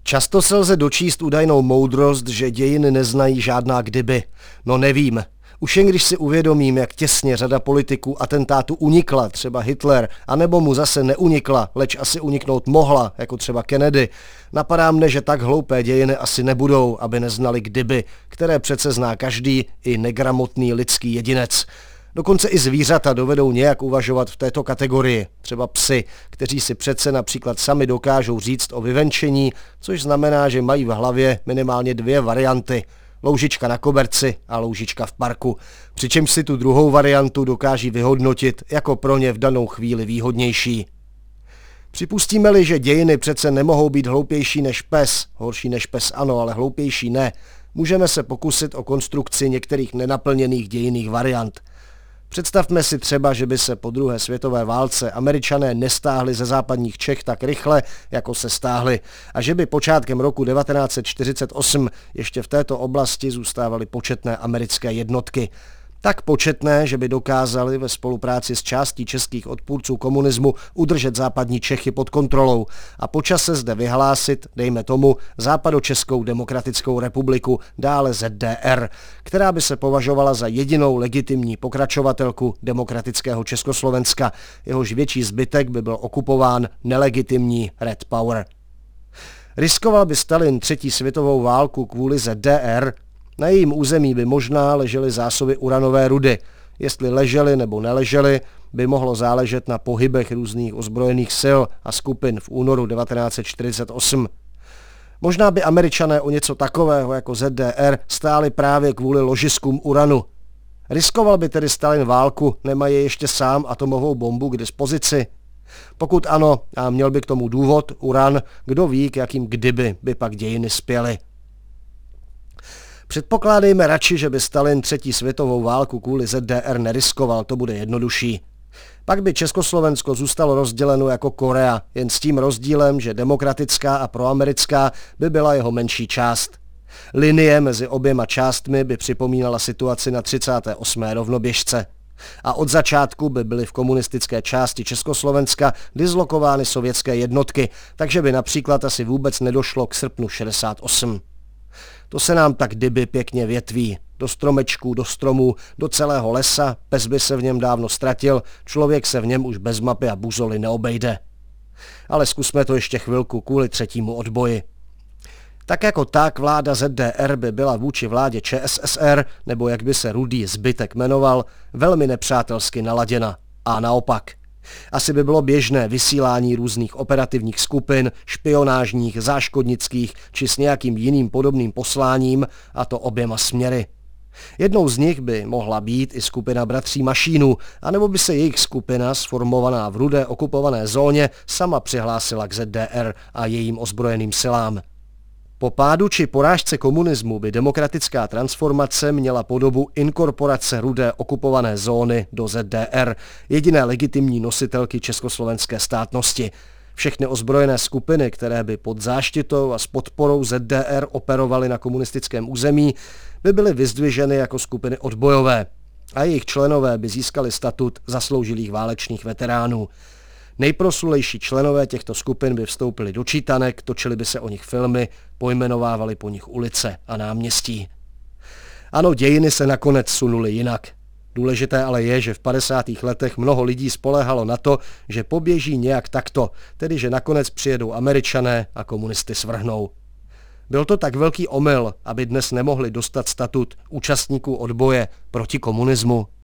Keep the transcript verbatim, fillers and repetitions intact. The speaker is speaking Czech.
Často se lze dočíst údajnou moudrost, že dějiny neznají žádná kdyby. No nevím. Už jen když si uvědomím, jak těsně řada politiků atentátu unikla, třeba Hitler, anebo mu zase neunikla, leč asi uniknout mohla, jako třeba Kennedy, napadá mne, že tak hloupé dějiny asi nebudou, aby neznali kdyby, které přece zná každý i negramotný lidský jedinec. Dokonce i zvířata dovedou nějak uvažovat v této kategorii, třeba psi, kteří si přece například sami dokážou říct o vyvenčení, což znamená, že mají v hlavě minimálně dvě varianty. Loužička na koberci a loužička v parku, přičemž si tu druhou variantu dokáží vyhodnotit jako pro ně v danou chvíli výhodnější. Připustíme-li, že dějiny přece nemohou být hloupější než pes, horší než pes ano, ale hloupější ne, můžeme se pokusit o konstrukci některých nenaplněných dějinných variant. Představme si třeba, že by se po druhé světové válce Američané nestáhli ze západních Čech tak rychle, jako se stáhli, a že by počátkem roku devatenáct set čtyřicet osm ještě v této oblasti zůstávaly početné americké jednotky. Tak početné, že by dokázali ve spolupráci s částí českých odpůrců komunismu udržet západní Čechy pod kontrolou a po čase zde vyhlásit, dejme tomu, Západočeskou demokratickou republiku, dále Z D R, která by se považovala za jedinou legitimní pokračovatelku demokratického Československa, jehož větší zbytek by byl okupován nelegitimní Red Power. Riskoval by Stalin třetí světovou válku kvůli Z D R? Na jejím území by možná ležely zásoby uranové rudy. Jestli ležely nebo neležely, by mohlo záležet na pohybech různých ozbrojených sil a skupin v únoru devatenáct set čtyřicet osm. Možná by Američané o něco takového jako Z D R stáli právě kvůli ložiskům uranu. Riskoval by tedy Stalin válku, nemají ještě sám atomovou bombu k dispozici? Pokud ano, a měl by k tomu důvod, uran, kdo ví, k jakým kdyby by pak dějiny spěly. Předpokládejme radši, že by Stalin třetí světovou válku kvůli Z D R neriskoval, to bude jednodušší. Pak by Československo zůstalo rozděleno jako Korea, jen s tím rozdílem, že demokratická a proamerická by byla jeho menší část. Linie mezi oběma částmi by připomínala situaci na třicáté osmé rovnoběžce. A od začátku by byly v komunistické části Československa dislokovány sovětské jednotky, takže by například asi vůbec nedošlo k srpnu šedesát osm. To se nám tak kdyby pěkně větví. Do stromečků, do stromů, do celého lesa, pes by se v něm dávno ztratil, člověk se v něm už bez mapy a buzoly neobejde. Ale zkusme to ještě chvilku kvůli třetímu odboji. Tak jako tak vláda Z D R by byla vůči vládě Č S S R, nebo jak by se rudý zbytek jmenoval, velmi nepřátelsky naladěna. A naopak. Asi by bylo běžné vysílání různých operativních skupin, špionážních, záškodnických či s nějakým jiným podobným posláním, a to oběma směry. Jednou z nich by mohla být i skupina bratří Mašínů, anebo by se jejich skupina, sformovaná v rudé okupované zóně, sama přihlásila k Z D R a jejím ozbrojeným silám. Po pádu či porážce komunismu by demokratická transformace měla podobu inkorporace rudé okupované zóny do Z D R, jediné legitimní nositelky československé státnosti. Všechny ozbrojené skupiny, které by pod záštitou a s podporou Z D R operovaly na komunistickém území, by byly vyzdviženy jako skupiny odbojové a jejich členové by získali statut zasloužilých válečných veteránů. Nejproslulejší členové těchto skupin by vstoupili do čítanek, točily by se o nich filmy, pojmenovávaly po nich ulice a náměstí. Ano, dějiny se nakonec sunuly jinak. Důležité ale je, že v padesátých letech mnoho lidí spoléhalo na to, že poběží nějak takto, tedy že nakonec přijedou Američané a komunisty svrhnou. Byl to tak velký omyl, aby dnes nemohli dostat statut účastníků odboje proti komunismu?